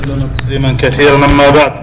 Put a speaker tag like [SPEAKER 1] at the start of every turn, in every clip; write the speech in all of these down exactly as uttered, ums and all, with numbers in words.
[SPEAKER 1] تسليما كثيرا. أما بعد،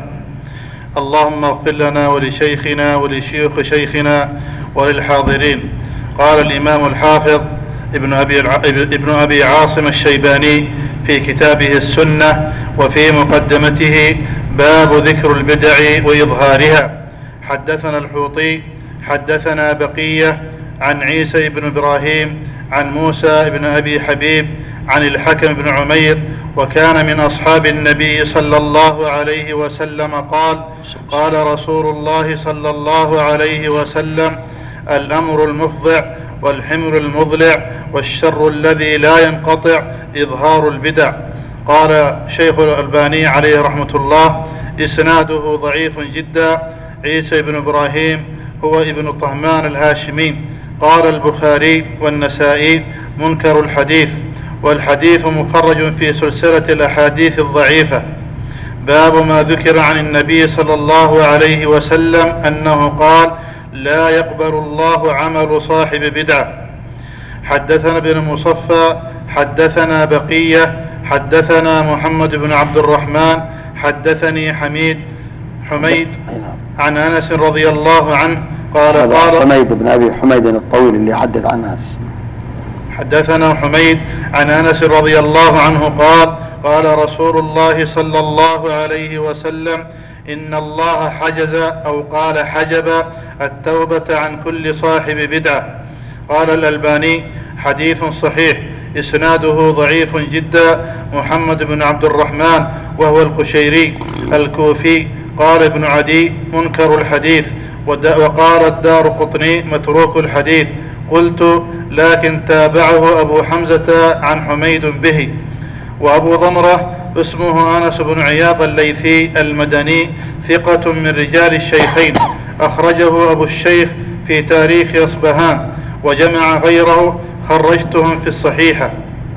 [SPEAKER 1] اللهم اغفر لنا ولشيخنا ولشيوخ شيخنا وللحاضرين. قال الإمام الحافظ ابن أبي, ابن أبي عاصم الشيباني في كتابه السنة وفي مقدمته باب ذكر البدع وإظهارها: حدثنا الحوطي حدثنا بقية عن عيسى بن إبراهيم عن موسى بن أبي حبيب عن الحكم بن عمير، وكان من أصحاب النبي صلى الله عليه وسلم، قال: قال رسول الله صلى الله عليه وسلم: الأمر المفضع والحمر المضلع والشر الذي لا ينقطع إظهار البدع. قال شيخ الألباني عليه رحمة الله: إسناده ضعيف جدا. عيسى بن إبراهيم هو ابن طهمان الهاشمي. قال البخاري والنسائي: منكر الحديث، والحديث مخرج في سلسلة الأحاديث الضعيفة. باب ما ذكر عن النبي صلى الله عليه وسلم أنه قال: لا يقبل الله عمل صاحب بدعة. حدثنا ابن مصفى حدثنا بقية حدثنا محمد بن عبد الرحمن حدثني حميد حميد عن أنس رضي الله عنه قال: قال
[SPEAKER 2] حميد بن أبي حميد الطويل اللي حدث عن أنس.
[SPEAKER 1] حدثنا حميد عن أنس رضي الله عنه قال: قال رسول الله صلى الله عليه وسلم: إن الله حجز أو قال حجب التوبة عن كل صاحب بدعة. قال الألباني: حديث صحيح، إسناده ضعيف جدا. محمد بن عبد الرحمن وهو القشيري الكوفي. قال ابن عدي: منكر الحديث. وقال الدارقطني: متروك الحديث. قلت: لكن تابعه أبو حمزة عن حميد به. وأبو ضمرة اسمه أنس بن عياض الليثي المدني، ثقة من رجال الشيخين، أخرجه أبو الشيخ في تاريخ أصبهان، وجمع غيره، خرجتهم في الصحيحة.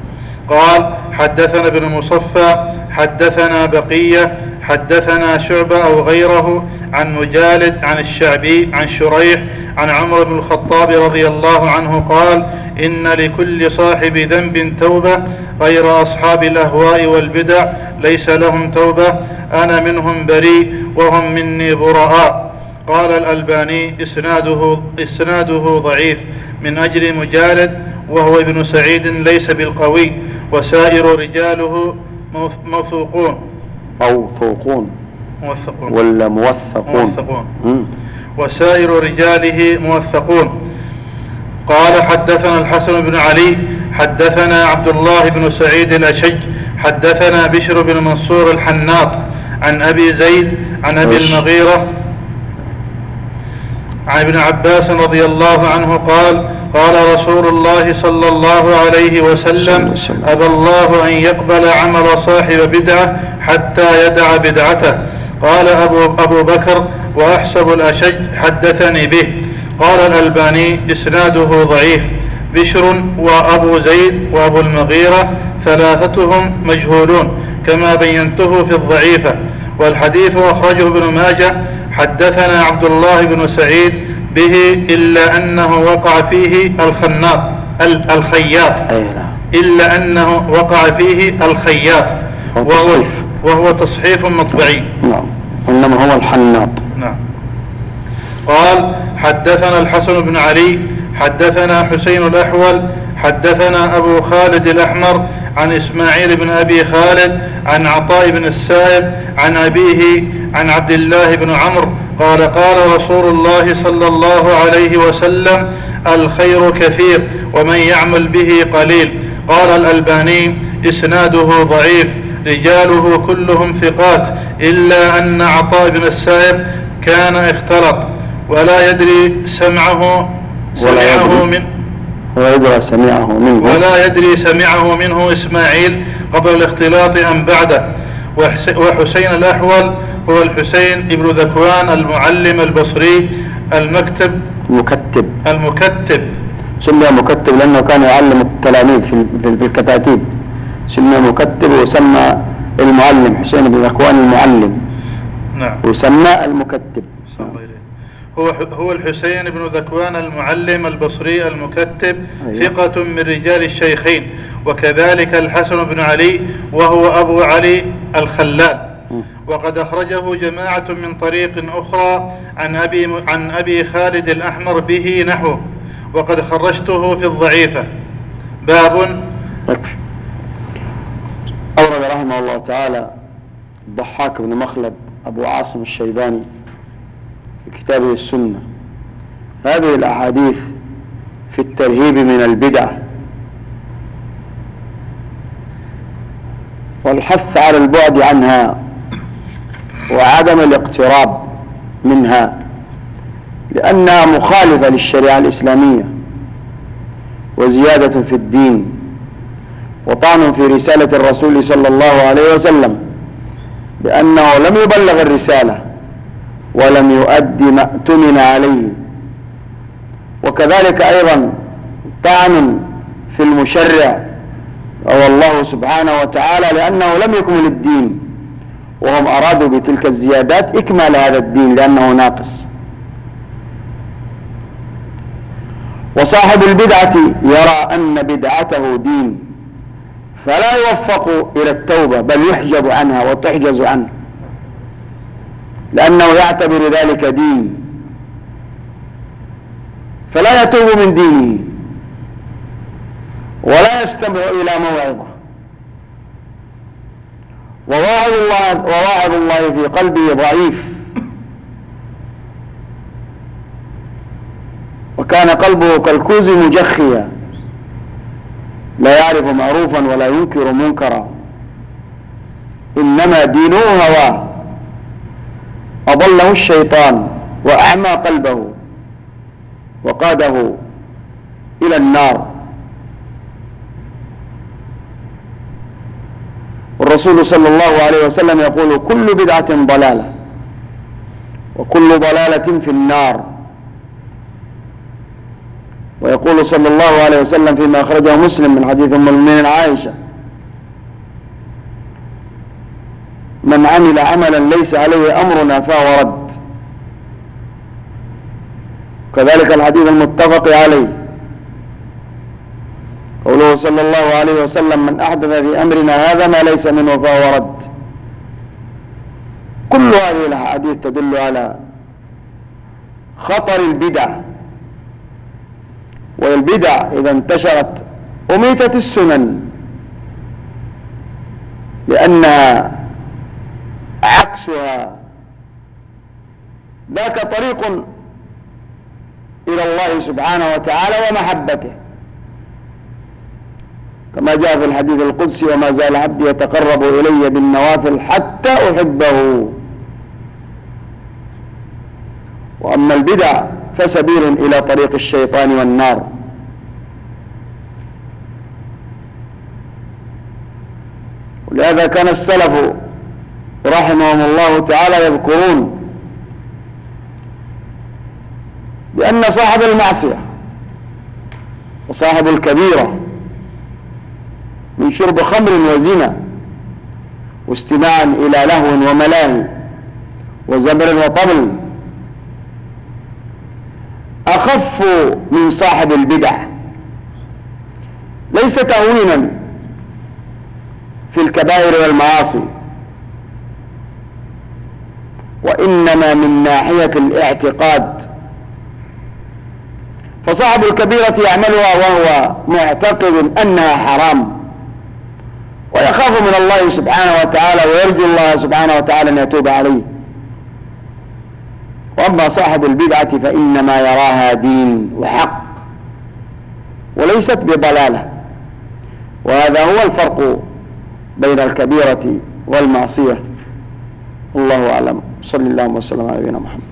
[SPEAKER 1] قال: حدثنا ابن مصفى حدثنا بقية حدثنا شعبة أو غيره عن مجالد عن الشعبي عن شريح عن عمر بن الخطاب رضي الله عنه قال: إن لكل صاحب ذنب توبة، غير أصحاب الأهواء والبدع ليس لهم توبة، أنا منهم بريء وهم مني براء. قال الألباني: إسناده, إسناده ضعيف من أجل مجالد، وهو ابن سعيد ليس بالقوي، وسائر رجاله موثوقون
[SPEAKER 2] موثوقون
[SPEAKER 1] موثقون
[SPEAKER 2] ولا موثقون,
[SPEAKER 1] موثقون. وسائر رجاله موثقون. قال: حدثنا الحسن بن علي حدثنا عبد الله بن سعيد الأشج حدثنا بشر بن منصور الحناط عن أبي زيد عن أبي المغيرة عن ابن عباس رضي الله عنه قال: قال رسول الله صلى الله عليه وسلم: أبى الله أن يقبل عمل صاحب بدعة حتى يدع بدعته. قال أبو, أبو بكر: وأحسب الأشج حدثني به. قال الألباني: إسناده ضعيف. بشر وأبو زيد وأبو المغيرة ثلاثتهم مجهولون كما بينته في الضعيفة. والحديث أخرجه ابن ماجه. حدثنا عبد الله بن سعيد به إلا أنه وقع فيه الخناط الخياط إلا أنه وقع فيه الخياط وهو, وهو تصحيف مطبعي.
[SPEAKER 2] نعم، إنما هو الحناط.
[SPEAKER 1] نعم. قال: حدثنا الحسن بن علي حدثنا حسين الأحول حدثنا أبو خالد الأحمر عن إسماعيل بن أبي خالد عن عطاء بن السائب عن أبيه عن عبد الله بن عمرو قال: قال رسول الله صلى الله عليه وسلم: الخير كثير ومن يعمل به قليل. قال الألباني: إسناده ضعيف، رجاله كلهم ثقات، إلا أن عطاء بن السائب كان اختلط ولا يدري سمعه سمعه من
[SPEAKER 2] ولا يدري سمعه منه
[SPEAKER 1] ولا يدري سمعه منه إسماعيل قبل الاختلاط أم بعده. وحسين الأحول هو الحسين ابن ذكوان المعلم البصري المكتب
[SPEAKER 2] المكتب
[SPEAKER 1] المكتب
[SPEAKER 2] سمي مكتب لأنه كان يعلم التلاميذ في الكتاتيب، سمي مكتب، وسمى المعلم حسين بن ذكوان المعلم.
[SPEAKER 1] نعم.
[SPEAKER 2] وسمى المكتب.
[SPEAKER 1] هو هو الحسين بن ذكوان المعلم البصري المكتب، ثقة من رجال الشيخين، وكذلك الحسن بن علي وهو أبو علي الخلال. وقد أخرجه جماعة من طريق أخرى عن أبي, عن أبي خالد الأحمر به نحوه، وقد خرجته في الضعيفة. باب.
[SPEAKER 2] أورد رحمه الله تعالى الضحاك بن مخلد أبو عاصم الشيباني في كتابه السنة هذه الأحاديث في الترهيب من البدع والحث على البعد عنها وعدم الاقتراب منها، لأنها مخالفة للشريعة الإسلامية وزيادة في الدين وطعن في رسالة الرسول صلى الله عليه وسلم بأنه لم يبلغ الرسالة ولم يؤدي ما اؤتمن عليه، وكذلك أيضا طعن في المشرع وهو الله سبحانه وتعالى لأنه لم يكمل الدين، وهم أرادوا بتلك الزيادات إكمال هذا الدين لأنه ناقص. وصاحب البدعة يرى أن بدعته دين فلا يوفق إلى التوبة بل يحجب عنها وتحجز عنه، لأنه يعتبر ذلك دين فلا يتوب من دينه ولا يستمع إلى موعظة، وواعظ الله, وواعظ الله في قلبه ضعيف، وكان قلبه كالكوز مجخيا لا يعرف معروفا ولا ينكر منكرا، إنما دينه هواه أضله الشيطان وأعمى قلبه وقاده إلى النار. والرسول صلى الله عليه وسلم يقول كل بدعة ضلالة وكل ضلالة في النار. ويقول صلى الله عليه وسلم فيما أخرجه مسلم من حديث أم المؤمنين عائشة من عمل عملا ليس عليه أمرنا فهو رد. كذلك الحديث المتفق عليه قوله صلى الله عليه وسلم من أحدث في أمرنا هذا ما ليس منه فهو رد. كل هذه الأحاديث تدل على خطر البدع، والبدع إذا انتشرت أميتت السنن لأنها عكسها ذاك طريق إلى الله سبحانه وتعالى ومحبته، كما جاء في الحديث القدسي وما زال عبدي يتقرب إلي بالنوافل حتى أحبه. وأما البدع فسبيل إلى طريق الشيطان والنار. ولهذا كان السلف رحمهم الله تعالى يذكرون بأن صاحب المعصية وصاحب الكبيرة من شرب خمر وزنا واستماع إلى لهو وملاهي وزمر وطبل أخف من صاحب البدع، ليس تهوينا في الكبائر والمعاصي، وإنما من ناحية الاعتقاد. فصاحب الكبيرة يعملها وهو معتقد أنها حرام ويخاف من الله سبحانه وتعالى ويرجو الله سبحانه وتعالى أن يتوب عليه. وأما صاحب البدعة فإنما يراها دين وحق وليست بضلالة، وهذا هو الفرق بين الكبيرة والمعصية. الله أعلم. صلى الله وسلم على نبينا محمد.